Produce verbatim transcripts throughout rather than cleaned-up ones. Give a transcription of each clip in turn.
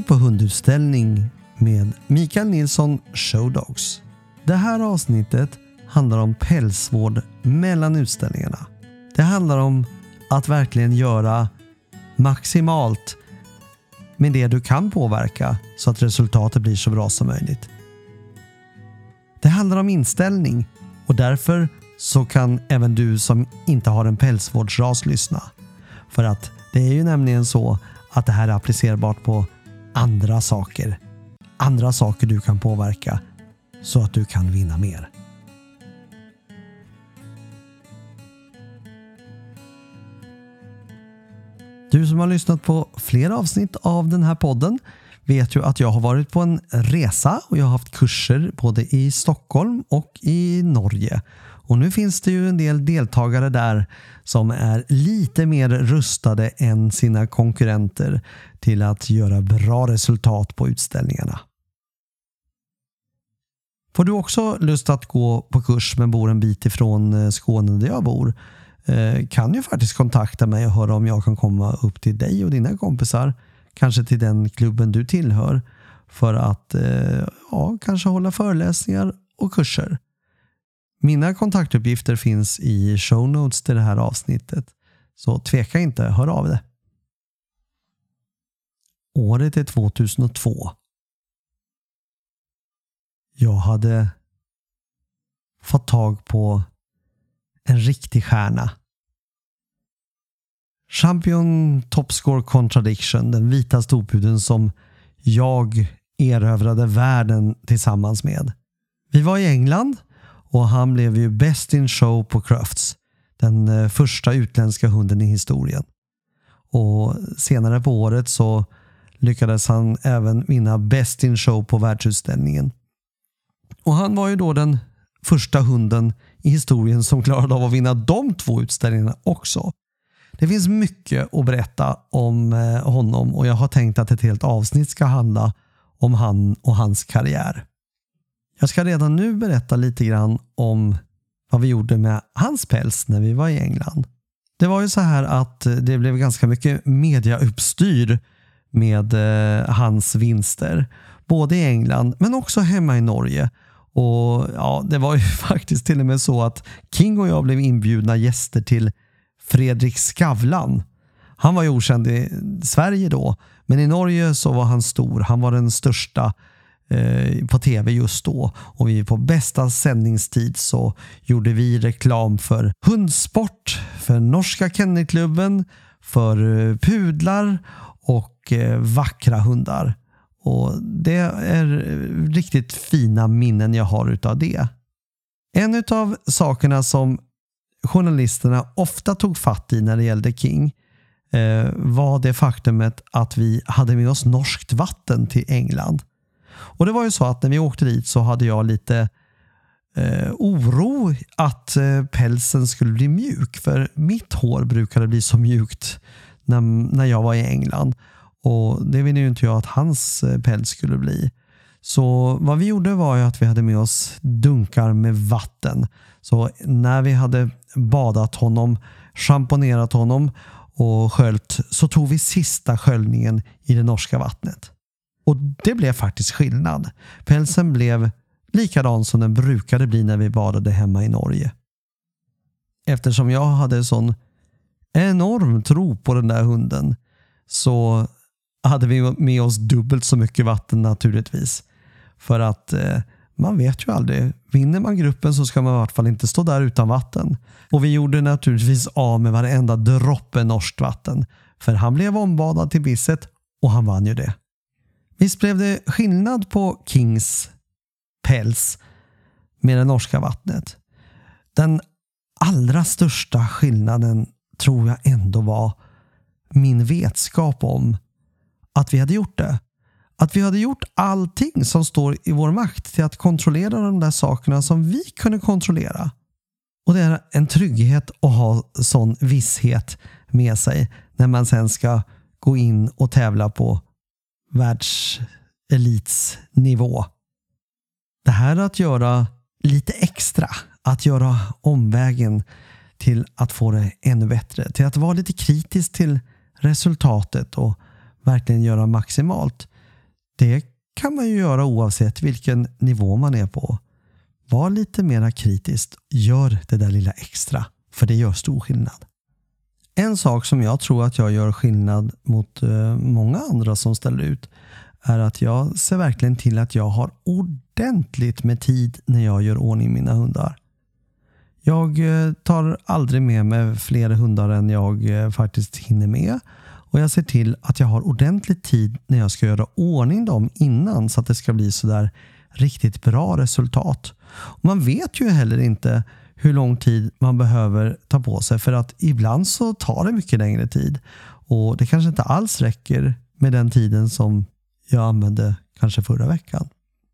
på hundutställning med Mikael Nilsson Showdogs. Det här avsnittet handlar om pälsvård mellan utställningarna. Det handlar om att verkligen göra maximalt med det du kan påverka så att resultatet blir så bra som möjligt. Det handlar om inställning och därför så kan även du som inte har en pälsvårdsras lyssna. För att det är ju nämligen så att det här är applicerbart på andra saker. Andra saker du kan påverka så att du kan vinna mer. Du som har lyssnat på flera avsnitt av den här podden vet ju att jag har varit på en resa och jag har haft kurser både i Stockholm och i Norge. Och nu finns det ju en del deltagare där som är lite mer rustade än sina konkurrenter till att göra bra resultat på utställningarna. Får du också lust att gå på kurs men bor en bit ifrån Skåne där jag bor, kan du faktiskt kontakta mig och höra om jag kan komma upp till dig och dina kompisar, kanske till den klubben du tillhör, för att ja, kanske hålla föreläsningar och kurser. Mina kontaktuppgifter finns i show notes till det här avsnittet, så tveka inte, hör av det. Året är två tusen och två. Jag hade fått tag på en riktig stjärna. Champion Topscore Contradiction, den vita storpuden som jag erövrade världen tillsammans med. Vi var i England och han blev ju best in show på Crufts, den första utländska hunden i historien. Och senare på året så lyckades han även vinna best in show på världsutställningen. Och han var ju då den första hunden i historien som klarade av att vinna de två utställningarna också. Det finns mycket att berätta om honom och jag har tänkt att ett helt avsnitt ska handla om han och hans karriär. Jag ska redan nu berätta lite grann om vad vi gjorde med hans päls när vi var i England. Det var ju så här att det blev ganska mycket mediauppstyr med hans vinster. Både i England men också hemma i Norge. Och ja, det var ju faktiskt till och med så att King och jag blev inbjudna gäster till Fredrik Skavlan. Han var ju okänd i Sverige då, men i Norge så var han stor. Han var den största eh, på tv just då. Och vi på bästa sändningstid så gjorde vi reklam för hundsport, för norska kennelklubben, för pudlar och eh, vackra hundar. Och det är riktigt fina minnen jag har utav det. En utav sakerna som journalisterna ofta tog fatt i när det gällde King eh, var det faktumet att vi hade med oss norskt vatten till England. Och det var ju så att när vi åkte dit så hade jag lite eh, oro att eh, pälsen skulle bli mjuk. För mitt hår brukade bli så mjukt när, när jag var i England. Och det ville ju inte jag att hans päls skulle bli. Så vad vi gjorde var ju att vi hade med oss dunkar med vatten. Så när vi hade badat honom, schamponerat honom och sköljt, så tog vi sista sköljningen i det norska vattnet. Och det blev faktiskt skillnad. Pälsen blev likadan som den brukade bli när vi badade hemma i Norge. Eftersom jag hade sån enorm tro på den där hunden så hade vi med oss dubbelt så mycket vatten naturligtvis. För att eh, man vet ju aldrig. Vinner man gruppen så ska man i alla fall inte stå där utan vatten. Och vi gjorde naturligtvis av med varenda droppe norskt vatten. För han blev ombadad till bisset och han vann ju det. Visst blev det skillnad på Kings päls med det norska vattnet. Den allra största skillnaden tror jag ändå var min vetskap om att vi hade gjort det. Att vi hade gjort allting som står i vår makt till att kontrollera de där sakerna som vi kunde kontrollera. Och det är en trygghet att ha sån visshet med sig när man sen ska gå in och tävla på världselitsnivå. Det här att göra lite extra, att göra omvägen till att få det ännu bättre, till att vara lite kritisk till resultatet och verkligen göra maximalt. Det kan man ju göra oavsett vilken nivå man är på. Var lite mer kritisk. Gör det där lilla extra. För det gör stor skillnad. En sak som jag tror att jag gör skillnad mot eh, många andra som ställer ut är att jag ser verkligen till att jag har ordentligt med tid när jag gör ordning mina hundar. Jag eh, tar aldrig med mig fler hundar än jag eh, faktiskt hinner med. Och jag ser till att jag har ordentlig tid när jag ska göra ordning dem innan så att det ska bli så där riktigt bra resultat. Och man vet ju heller inte hur lång tid man behöver ta på sig, för att ibland så tar det mycket längre tid och det kanske inte alls räcker med den tiden som jag använde kanske förra veckan.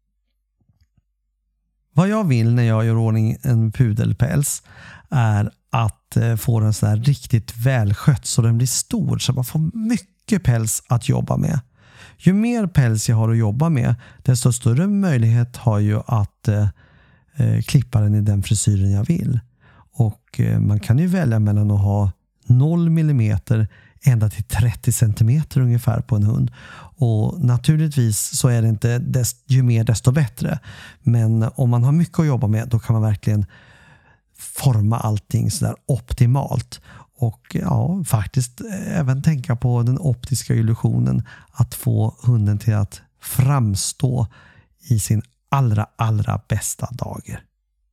Vad jag vill när jag gör ordning en pudelpäls är att få den så här riktigt välskött så den blir stor så man får mycket päls att jobba med. Ju mer päls jag har att jobba med, desto större möjlighet har ju att eh, klippa den i den frisyren jag vill. Och eh, man kan ju välja mellan att ha noll millimeter ända till trettio centimeter ungefär på en hund. Och naturligtvis så är det inte dest, ju mer desto bättre. Men om man har mycket att jobba med, då kan man verkligen forma allting så där optimalt. Och ja, faktiskt även tänka på den optiska illusionen att få hunden till att framstå i sin allra, allra bästa dagar.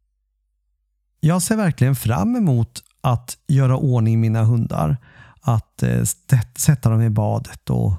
Jag ser verkligen fram emot att göra ordning mina hundar. Att eh, sätta dem i badet och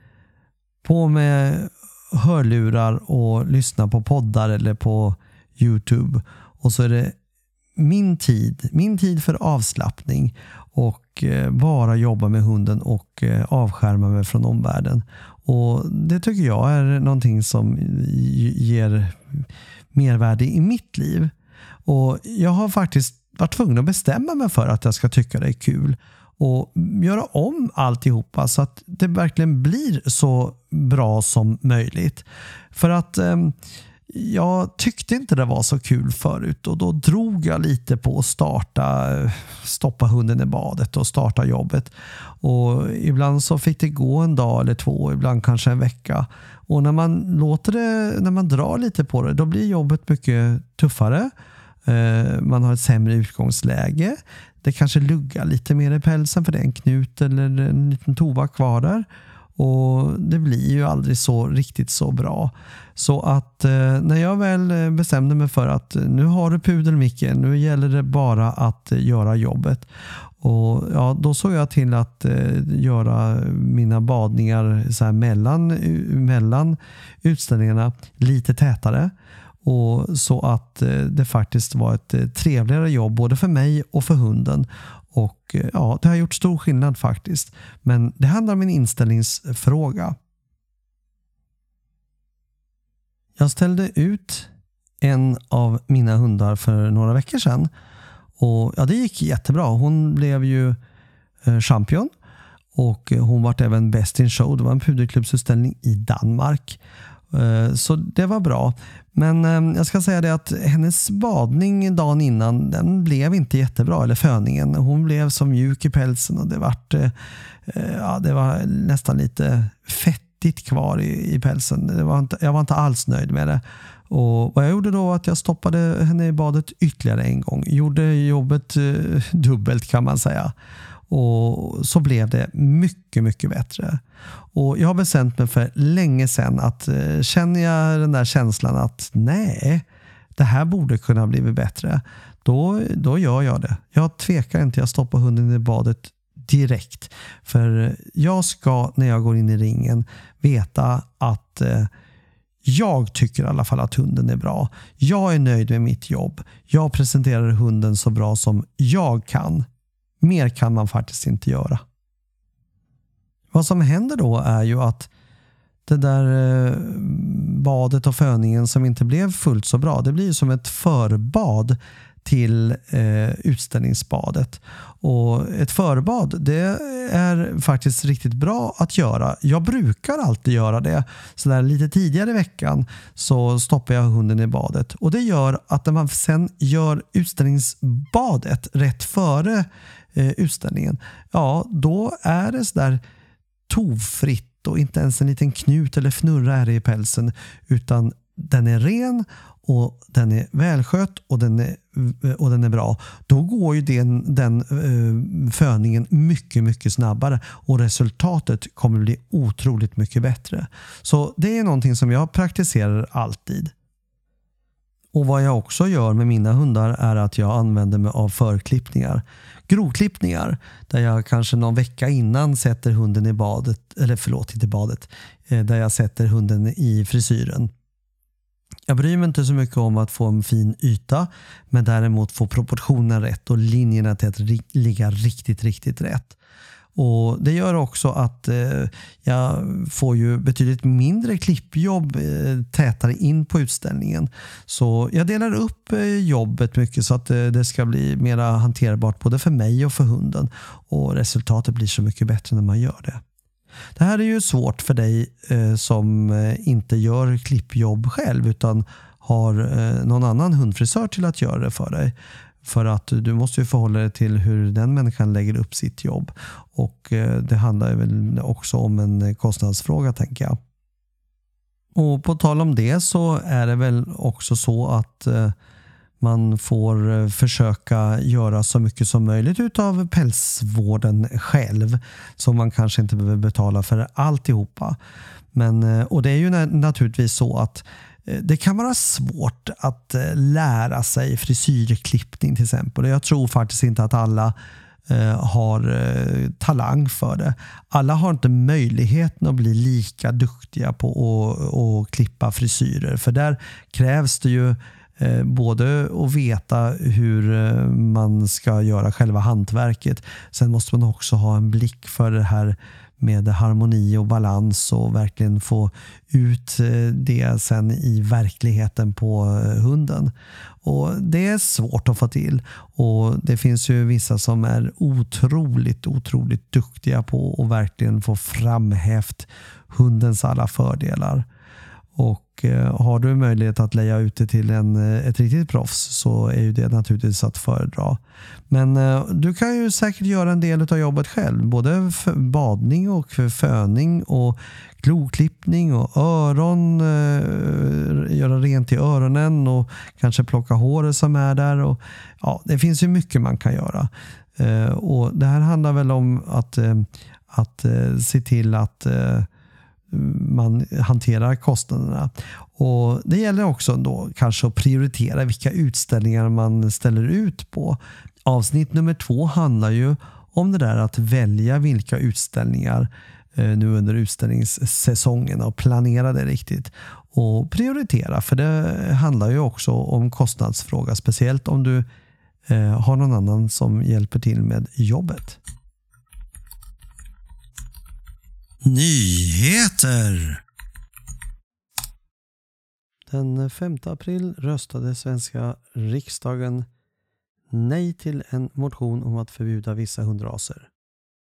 på med hörlurar och lyssna på poddar eller på YouTube. Och så är det min tid, min tid för avslappning och eh, bara jobba med hunden och eh, avskärma mig från omvärlden. Och det tycker jag är någonting som ger mervärde i mitt liv. Och jag har faktiskt varit tvungen att bestämma mig för att jag ska tycka det är kul och göra om alltihopa så att det verkligen blir så bra som möjligt. För att eh, jag tyckte inte det var så kul förut och då drog jag lite på att starta, stoppa hunden i badet och starta jobbet. Och ibland så fick det gå en dag eller två, ibland kanske en vecka. Och när man låter det, när man drar lite på det, då blir jobbet mycket tuffare. Man har ett sämre utgångsläge. Det kanske luggar lite mer i pälsen för det är en knut eller en liten tova kvar där. Och det blir ju aldrig så riktigt så bra. Så att eh, när jag väl bestämde mig för att nu har du pudel Micke, nu gäller det bara att eh, göra jobbet. Och ja, då såg jag till att eh, göra mina badningar så här mellan, mellan utställningarna lite tätare. Och så att eh, det faktiskt var ett eh, trevligare jobb både för mig och för hunden. Och ja, det har gjort stor skillnad faktiskt. Men det handlar om en inställningsfråga. Jag ställde ut en av mina hundar för några veckor sedan. Och ja, det gick jättebra. Hon blev ju eh, champion. Och hon var även best in show. Det var en pudelklubbsutställning i Danmark. Eh, så det var bra. Men eh, jag ska säga det att hennes badning dagen innan, den blev inte jättebra, eller föningen. Hon blev så mjuk i pälsen och det var, eh, ja, det var nästan lite fettigt kvar i, i pälsen. Det var inte, jag var inte alls nöjd med det. Och vad jag gjorde då var att jag stoppade henne i badet ytterligare en gång. Gjorde jobbet eh, dubbelt kan man säga. Och så blev det mycket, mycket bättre. Och jag har bestämt mig för länge sedan att eh, känner jag den där känslan att nej, det här borde kunna bli bättre. Då, då gör jag det. Jag tvekar inte, jag stoppar hunden i badet direkt. För jag ska när jag går in i ringen veta att eh, jag tycker i alla fall att hunden är bra. Jag är nöjd med mitt jobb. Jag presenterar hunden så bra som jag kan. Mer kan man faktiskt inte göra. Vad som händer då är ju att det där badet och föningen som inte blev fullt så bra, det blir ju som ett förbad till eh, utställningsbadet. Och ett förbad, det är faktiskt riktigt bra att göra. Jag brukar alltid göra det. Så där lite tidigare i veckan så stoppar jag hunden i badet. Och det gör att när man sen gör utställningsbadet rätt före eh, utställningen, ja, då är det så där tovfritt ett och inte ens en liten knut eller fnurra är det i pälsen, utan den är ren och den är välskött och den är, och den är bra, då går ju den, den uh, föningen mycket, mycket snabbare och resultatet kommer bli otroligt mycket bättre. Så det är någonting som jag praktiserar alltid. Och vad jag också gör med mina hundar är att jag använder mig av förklippningar. Grovklippningar där jag kanske någon vecka innan sätter hunden i badet, eller förlåt, inte badet, där jag sätter hunden i frisyren. Jag bryr mig inte så mycket om att få en fin yta, men däremot få proportionen rätt och linjerna till att ligga riktigt, riktigt rätt. Och det gör också att eh, jag får ju betydligt mindre klippjobb eh, tätare in på utställningen. Så jag delar upp eh, jobbet mycket så att eh, det ska bli mer hanterbart både för mig och för hunden. Och resultatet blir så mycket bättre när man gör det. Det här är ju svårt för dig eh, som eh, inte gör klippjobb själv utan har eh, någon annan hundfrisör till att göra det för dig. För att du måste ju förhålla dig till hur den människan lägger upp sitt jobb. Och eh, det handlar väl också om en kostnadsfråga, tänker jag. Och på tal om det så är det väl också så att eh, man får försöka göra så mycket som möjligt utav pälsvården själv. Så man kanske inte behöver betala för alltihopa. Men, och det är ju naturligtvis så att det kan vara svårt att lära sig frisyrklippning till exempel. Jag tror faktiskt inte att alla har talang för det. Alla har inte möjligheten att bli lika duktiga på att, att klippa frisyrer. För där krävs det ju både att veta hur man ska göra själva hantverket. Sen måste man också ha en blick för det här med harmoni och balans och verkligen få ut det sen i verkligheten på hunden. Och det är svårt att få till. Och det finns ju vissa som är otroligt, otroligt duktiga på att verkligen få framhävt hundens alla fördelar. Och eh, har du möjlighet att leja ut det till en, ett riktigt proffs så är ju det naturligtvis att föredra. Men eh, du kan ju säkert göra en del av jobbet själv. Både för badning och för föning och kloklippning och öron. Eh, göra rent i öronen och kanske plocka håret som är där. Och, ja, det finns ju mycket man kan göra. Eh, och det här handlar väl om att, eh, att eh, se till att eh, man hanterar kostnaderna. Och det gäller också då kanske att prioritera vilka utställningar man ställer ut på. Avsnitt nummer två handlar ju om det där att välja vilka utställningar eh, nu under utställningssäsongen och planera det riktigt. Och prioritera, för det handlar ju också om kostnadsfråga, speciellt om du eh, har någon annan som hjälper till med jobbet. Nyheter! Den femte april röstade svenska riksdagen nej till en motion om att förbjuda vissa hundraser.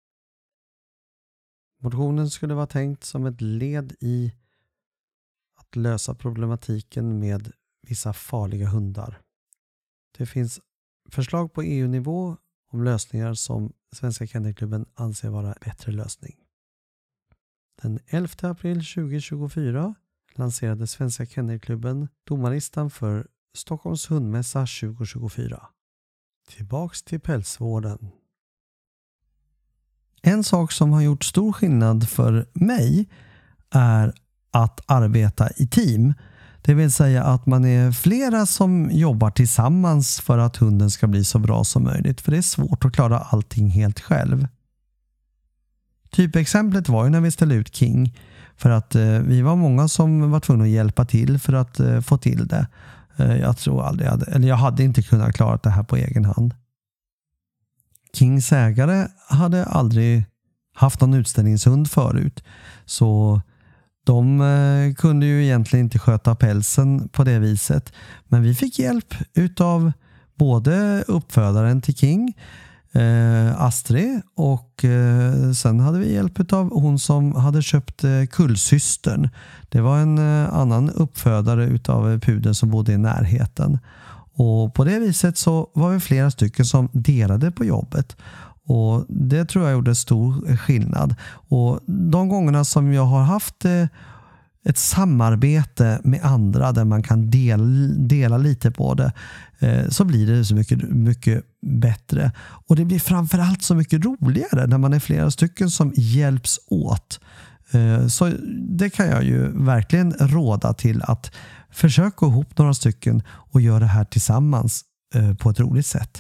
Motionen skulle vara tänkt som ett led i att lösa problematiken med vissa farliga hundar. Det finns förslag på E U-nivå om lösningar som Svenska Kennelklubben anser vara en bättre lösning. Den elfte april tjugohundratjugofyra lanserade Svenska Kennelklubben domarlistan för Stockholms hundmässa tjugohundratjugofyra. Tillbaks till pälsvården. En sak som har gjort stor skillnad för mig är att arbeta i team. Det vill säga att man är flera som jobbar tillsammans för att hunden ska bli så bra som möjligt. För det är svårt att klara allting helt själv. Typexemplet var ju när vi ställde ut King, för att eh, vi var många som var tvungna att hjälpa till för att eh, få till det. Eh, jag tror aldrig, hade, eller jag hade inte kunnat klara det här på egen hand. Kings ägare hade aldrig haft någon utställningshund förut, så de eh, kunde ju egentligen inte sköta pälsen på det viset. Men vi fick hjälp utav både uppfödaren till King, Eh, Astrid, och eh, sen hade vi hjälp av hon som hade köpt eh, kullsystern. Det var en eh, annan uppfödare utav pudeln som bodde i närheten. Och på det viset så var vi flera stycken som delade på jobbet. Och det tror jag gjorde stor skillnad. Och de gångerna som jag har haft ett samarbete med andra där man kan del, dela lite på det, så blir det så mycket, mycket bättre. Och det blir framförallt så mycket roligare när man är flera stycken som hjälps åt. Så det kan jag ju verkligen råda till, att försöka gå ihop några stycken och göra det här tillsammans på ett roligt sätt.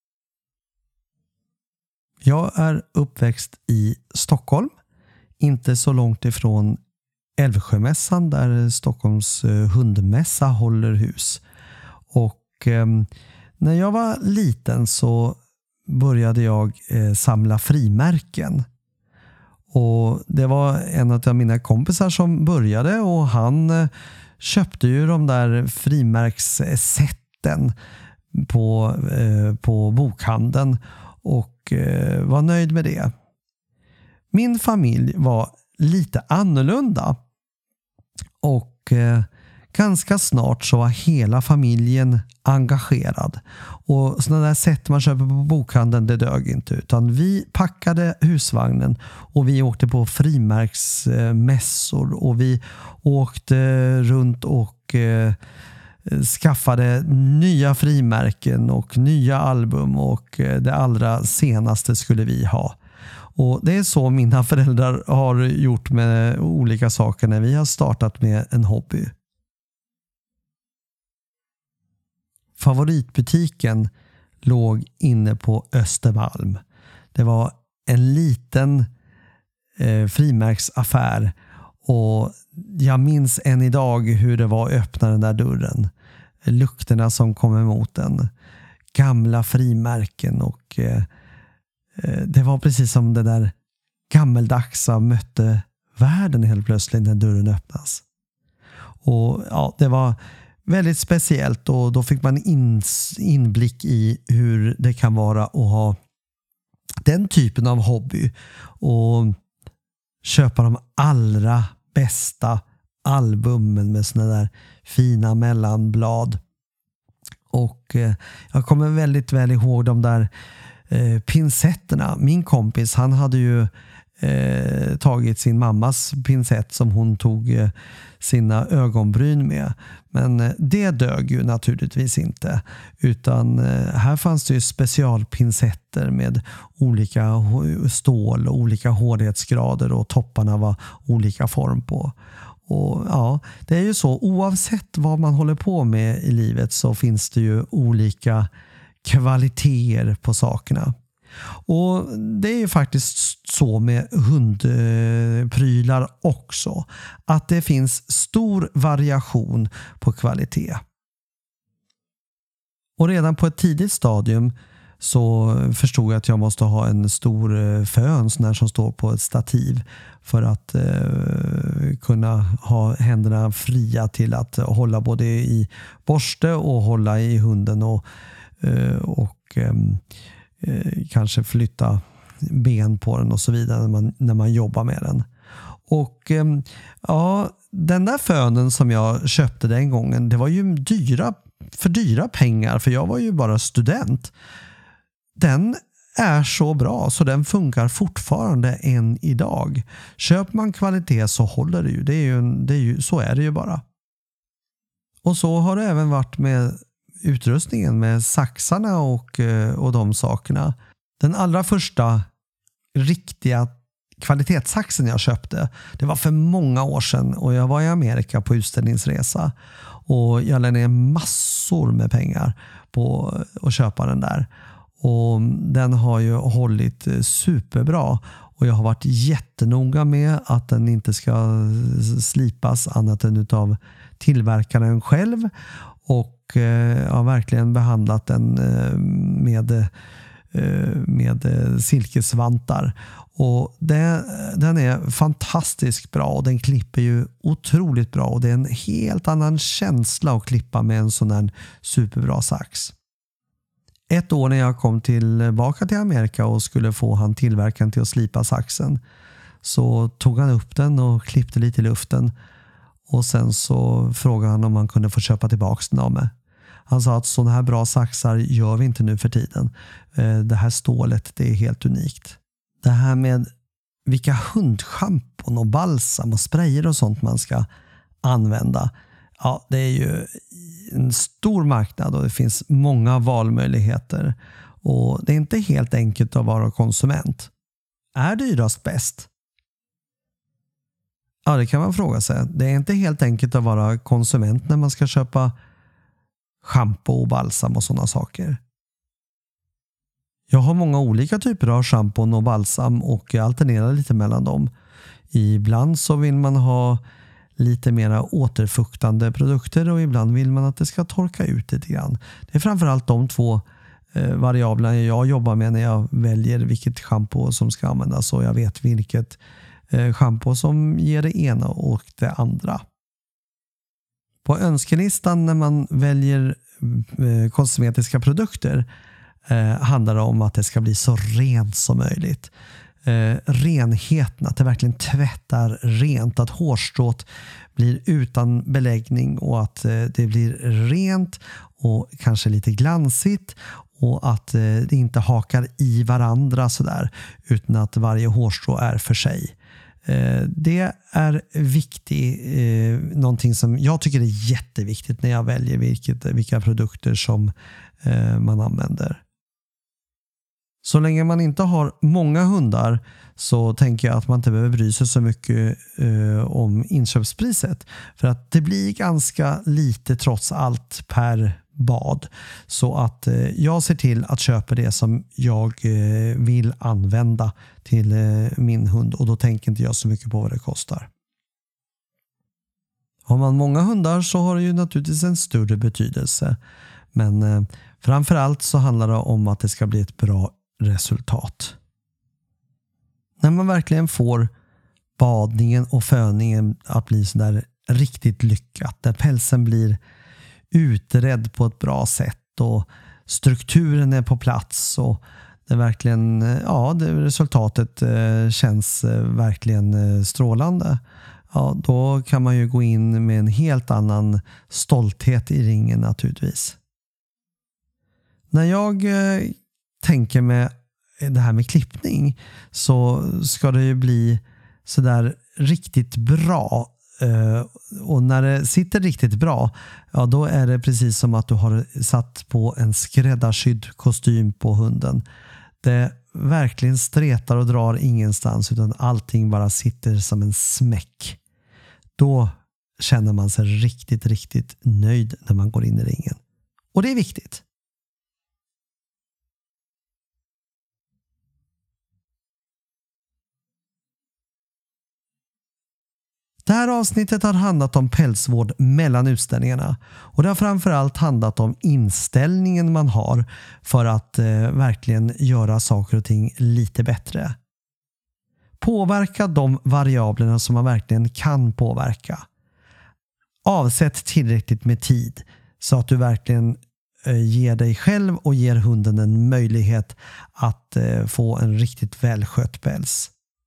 Jag är uppväxt i Stockholm, inte så långt ifrån Älvsjömässan där Stockholms hundmässa håller hus. Och eh, när jag var liten så började jag eh, samla frimärken. Och det var en av mina kompisar som började, och han eh, köpte ju de där frimärkssätten på, eh, på bokhandeln och eh, var nöjd med det. Min familj var lite annorlunda, och eh, ganska snart så var hela familjen engagerad. Och sådana där sätt man köper på bokhandeln, det dög inte, utan vi packade husvagnen och vi åkte på frimärksmässor och vi åkte runt och eh, skaffade nya frimärken och nya album, och det allra senaste skulle vi ha. Och det är så mina föräldrar har gjort med olika saker när vi har startat med en hobby. Favoritbutiken låg inne på Östermalm. Det var en liten eh, frimärksaffär, och jag minns än idag hur det var att öppna den där dörren. Lukterna som kom emot den. Gamla frimärken, och eh, det var precis som det där gammeldagsa mötte världen helt plötsligt när dörren öppnas. Och ja, det var väldigt speciellt, och då fick man in, inblick i hur det kan vara att ha den typen av hobby och köpa de allra bästa albumen med såna där fina mellanblad. Och eh, jag kommer väldigt väl ihåg de där eh, pinsetterna. Min kompis, han hade ju eh, tagit sin mammas pinsett som hon tog eh, sina ögonbryn med. Men eh, det dög ju naturligtvis inte. Utan eh, här fanns det ju specialpinsetter med olika stål och olika hårdhetsgrader, och topparna var olika form på. Och ja, det är ju så, oavsett vad man håller på med i livet så finns det ju olika kvaliteter på sakerna. Och det är ju faktiskt så med hundprylar också, att det finns stor variation på kvalitet. Och redan på ett tidigt stadium så förstod jag att jag måste ha en stor fön sån här som står på ett stativ för att eh, kunna ha händerna fria till att hålla både i borste och hålla i hunden, och, eh, och eh, kanske flytta ben på den och så vidare när man, när man jobbar med den. Och eh, ja, den där fönen som jag köpte den gången, det var ju dyra, för dyra pengar, för jag var ju bara student. Den är så bra så den funkar fortfarande än idag. Köper man kvalitet så håller det ju. Det är ju, det är ju så är det ju bara. Och så har det även varit med utrustningen, med saxarna och, och de sakerna. Den allra första riktiga kvalitetssaxen jag köpte, det var för många år sedan, och jag var i Amerika på utställningsresa, och jag lade ner massor med pengar på att köpa den där. Och den har ju hållit superbra, och jag har varit jättenoga med att den inte ska slipas annat än utav tillverkaren själv, och jag har verkligen behandlat den med, med silkesvantar. Och det, den är fantastiskt bra, och den klipper ju otroligt bra, och det är en helt annan känsla att klippa med en sån här superbra sax. Ett år när jag kom tillbaka till Amerika och skulle få han tillverkaren till att slipa saxen, så tog han upp den och klippte lite i luften, och sen så frågade han om han kunde få köpa tillbaka den av mig. Han sa att sådana här bra saxar gör vi inte nu för tiden. Det här stålet, det är helt unikt. Det här med vilka hundschampon och balsam och sprayer och sånt man ska använda. Ja, det är ju en stor marknad och det finns många valmöjligheter. Och det är inte helt enkelt att vara konsument. Är dyrast bäst? Ja, det kan man fråga sig. Det är inte helt enkelt att vara konsument när man ska köpa shampoo och balsam och sådana saker. Jag har många olika typer av shampoo och balsam och alternerar lite mellan dem. Ibland så vill man ha lite mera återfuktande produkter och ibland vill man att det ska torka ut lite grann. Det är framförallt de två eh, variablerna jag jobbar med när jag väljer vilket shampoo som ska användas, och jag vet vilket eh, shampoo som ger det ena och det andra. På önskelistan när man väljer eh, kosmetiska produkter eh, handlar det om att det ska bli så rent som möjligt. Eh, renheten, att det verkligen tvättar rent, att hårstrået blir utan beläggning och att eh, det blir rent och kanske lite glansigt, och att eh, det inte hakar i varandra sådär, utan att varje hårstrå är för sig. Eh, det är viktigt, eh, någonting som jag tycker är jätteviktigt när jag väljer vilket, vilka produkter som eh, man använder. Så länge man inte har många hundar så tänker jag att man inte behöver bry sig så mycket eh, om inköpspriset. För att det blir ganska lite trots allt per bad. Så att eh, jag ser till att köpa det som jag eh, vill använda till eh, min hund. Och då tänker inte jag så mycket på vad det kostar. Har man många hundar så har det ju naturligtvis en större betydelse. Men eh, framförallt så handlar det om att det ska bli ett bra resultat. När man verkligen får badningen och föningen att bli så där riktigt lyckat, där pälsen blir utredd på ett bra sätt och strukturen är på plats och det verkligen, ja, det resultatet eh, känns eh, verkligen eh, strålande. Ja, då kan man ju gå in med en helt annan stolthet i ringen naturligtvis. När jag eh, tänker med det här med klippning så ska det ju bli så där riktigt bra, uh, och när det sitter riktigt bra, ja, då är det precis som att du har satt på en skräddarsydd kostym på hunden. Det verkligen stretar och drar ingenstans, utan allting bara sitter som en smäck. Då känner man sig riktigt, riktigt nöjd när man går in i ringen. Och det är viktigt. Det här avsnittet har handlat om pälsvård mellan utställningarna, och det har framförallt handlat om inställningen man har för att eh, verkligen göra saker och ting lite bättre. Påverka de variablerna som man verkligen kan påverka. Avsätt tillräckligt med tid så att du verkligen eh, ger dig själv och ger hunden en möjlighet att eh, få en riktigt välskött päls.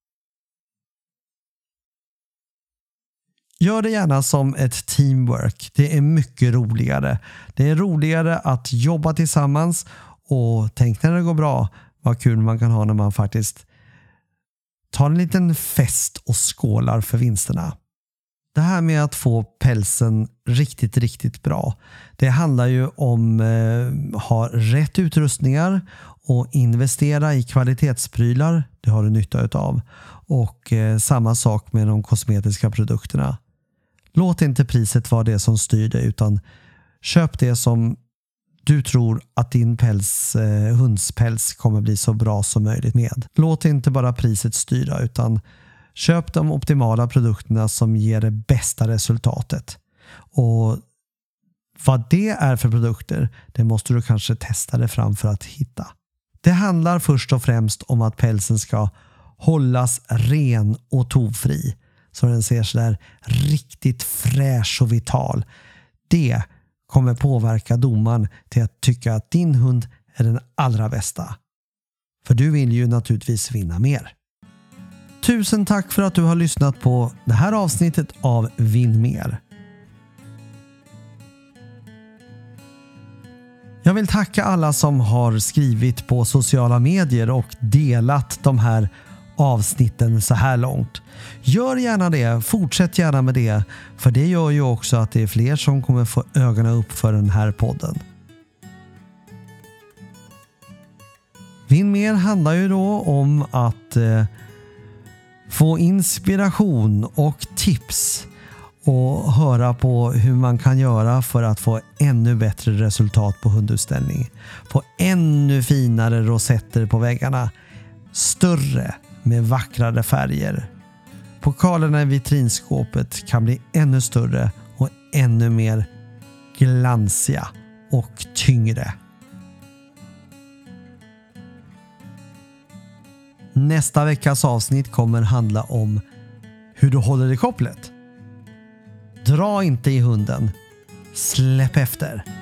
Gör det gärna som ett teamwork. Det är mycket roligare. Det är roligare att jobba tillsammans, och tänk när det går bra, vad kul man kan ha när man faktiskt tar en liten fest och skålar för vinsterna. Det här med att få pälsen riktigt, riktigt bra, det handlar ju om eh, ha rätt utrustningar och investera i kvalitetsprylar. Det har du nytta utav. Och eh, samma sak med de kosmetiska produkterna. Låt inte priset vara det som styr dig, utan köp det som du tror att din päls, eh, hundspäls kommer bli så bra som möjligt med. Låt inte bara priset styra, utan köp de optimala produkterna som ger det bästa resultatet. Och vad det är för produkter, det måste du kanske testa det fram för att hitta. Det handlar först och främst om att pälsen ska hållas ren och tovfri, så den ser så där riktigt fräsch och vital. Det kommer påverka domaren till att tycka att din hund är den allra bästa. För du vill ju naturligtvis vinna mer. Tusen tack för att du har lyssnat på det här avsnittet av Vinn mer. Jag vill tacka alla som har skrivit på sociala medier och delat de här avsnitten så här långt. Gör gärna det, fortsätt gärna med det, för det gör ju också att det är fler som kommer få ögonen upp för den här podden. Vinn mer handlar ju då om att eh, få inspiration och tips och höra på hur man kan göra för att få ännu bättre resultat på hundutställning. Få ännu finare rosetter på väggarna. Större med vackrare färger. Pokalerna i vitrinskåpet kan bli ännu större och ännu mer glansiga och tyngre. Nästa veckas avsnitt kommer handla om hur du håller i kopplet. Dra inte i hunden. Släpp efter.